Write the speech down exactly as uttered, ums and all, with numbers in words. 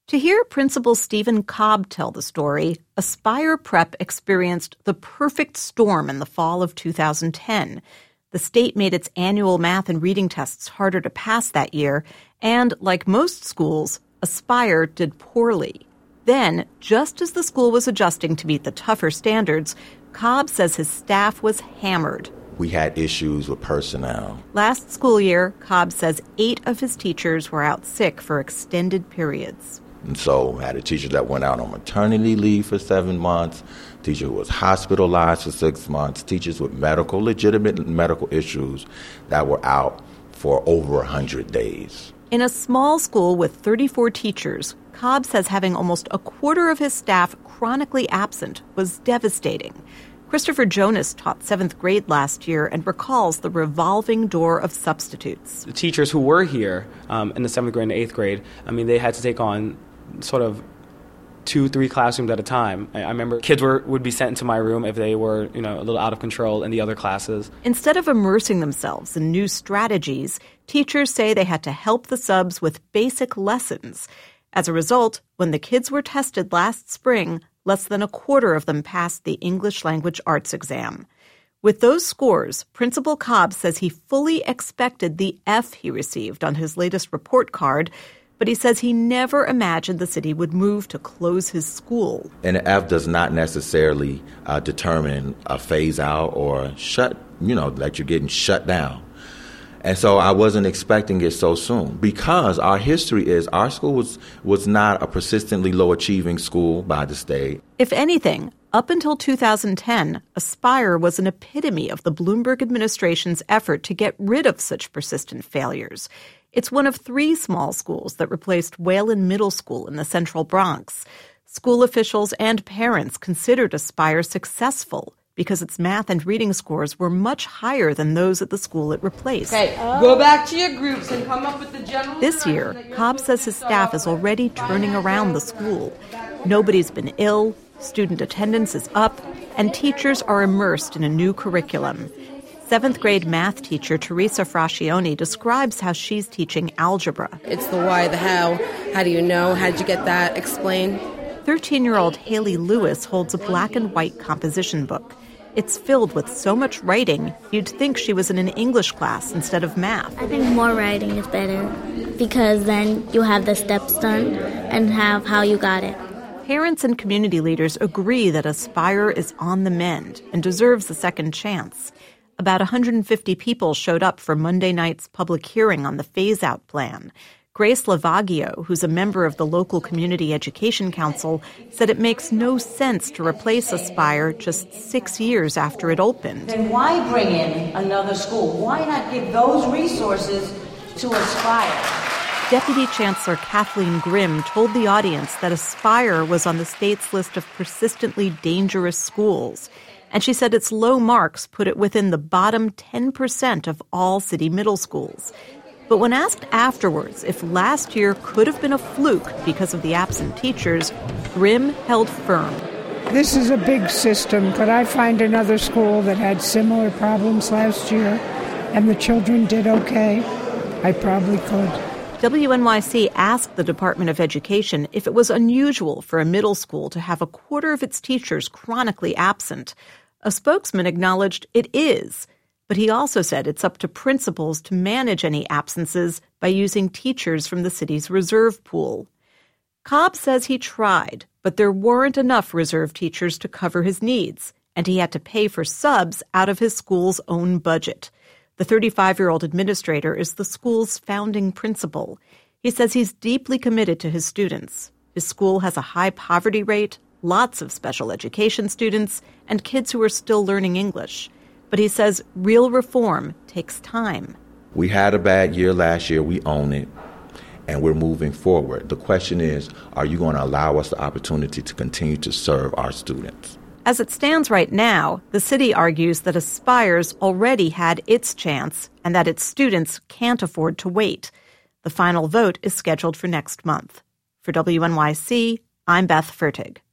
To hear Principal Stephen Cobb tell the story, Aspire Prep experienced the perfect storm in the fall of two thousand ten. The state made its annual math and reading tests harder to pass that year, and like most schools, Aspire did poorly. Then, just as the school was adjusting to meet the tougher standards, Cobb says his staff was hammered. We had issues with personnel. Last school year, Cobb says eight of his teachers were out sick for extended periods. And so I had a teacher that went out on maternity leave for seven months, teacher who was hospitalized for six months, teachers with medical, legitimate medical issues that were out for over one hundred days. In a small school with thirty-four teachers, Cobb says having almost a quarter of his staff chronically absent was devastating. Christopher Jonas taught seventh grade last year and recalls the revolving door of substitutes. The teachers who were here um, in the seventh grade and eighth grade, I mean, they had to take on sort of two, three classrooms at a time. I, I remember kids were would be sent into my room if they were, you know, a little out of control in the other classes. Instead of immersing themselves in new strategies, teachers say they had to help the subs with basic lessons. As a result, when the kids were tested last spring, less than a quarter of them passed the English language arts exam. With those scores, Principal Cobb says he fully expected the F he received on his latest report card, but he says he never imagined the city would move to close his school. And an F does not necessarily uh, determine a phase out or shut, you know, that you're getting shut down. And so I wasn't expecting it so soon because our history is our school was, was not a persistently low-achieving school by the state. If anything, up until two thousand ten, Aspire was an epitome of the Bloomberg administration's effort to get rid of such persistent failures. It's one of three small schools that replaced Whalen Middle School in the Central Bronx. School officials and parents considered Aspire successful because its math and reading scores were much higher than those at the school it replaced. Okay, go back to your groups and come up with the general... This year, Cobb says his staff is already turning around the school. Nobody's been ill, student attendance is up, and teachers are immersed in a new curriculum. Seventh grade math teacher Teresa Frascione describes how she's teaching algebra. It's the why, the how. How do you know? How did you get that? Explain. thirteen-year-old Haley Lewis holds a black and white composition book. It's filled with so much writing, you'd think she was in an English class instead of math. I think more writing is better because then you have the steps done and have how you got it. Parents and community leaders agree that Aspire is on the mend and deserves a second chance. About one hundred fifty people showed up for Monday night's public hearing on the phase-out plan. Grace Lavaggio, who's a member of the local Community Education Council, said it makes no sense to replace Aspire just six years after it opened. Then why bring in another school? Why not give those resources to Aspire? Deputy Chancellor Kathleen Grimm told the audience that Aspire was on the state's list of persistently dangerous schools. And she said its low marks put it within the bottom ten percent of all city middle schools. But when asked afterwards if last year could have been a fluke because of the absent teachers, Grimm held firm. This is a big system. Could I find another school that had similar problems last year and the children did okay? I probably could. W N Y C asked the Department of Education if it was unusual for a middle school to have a quarter of its teachers chronically absent. A spokesman acknowledged it is. But he also said it's up to principals to manage any absences by using teachers from the city's reserve pool. Cobb says he tried, but there weren't enough reserve teachers to cover his needs, and he had to pay for subs out of his school's own budget. The thirty-five-year-old administrator is the school's founding principal. He says he's deeply committed to his students. His school has a high poverty rate, lots of special education students, and kids who are still learning English. But he says real reform takes time. We had a bad year last year. We own it, and we're moving forward. The question is, are you going to allow us the opportunity to continue to serve our students? As it stands right now, the city argues that Aspire's already had its chance and that its students can't afford to wait. The final vote is scheduled for next month. For W N Y C, I'm Beth Fertig.